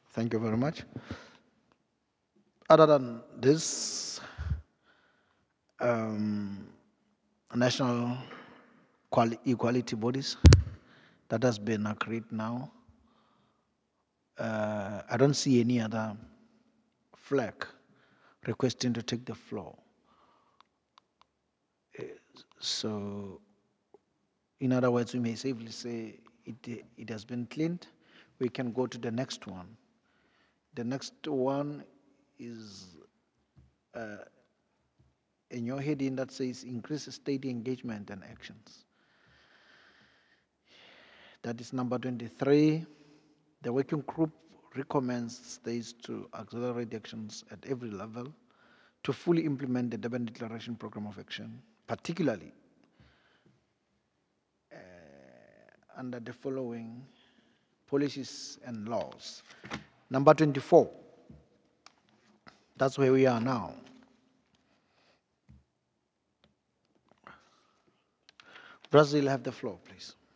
Thank you very much. Other than this, um, national equality bodies that has been agreed now, I don't see any other flag requesting to take the floor. So, in other words, we may safely say it has been cleaned. We can go to the next one. The next one is in your heading that says increase state engagement and actions. That is number 23. The working group recommends states to accelerate actions at every level to fully implement the Durban Declaration Program of Action, particularly under the following policies and laws. Number 24, that's where we are now. Brazil, have the floor, please.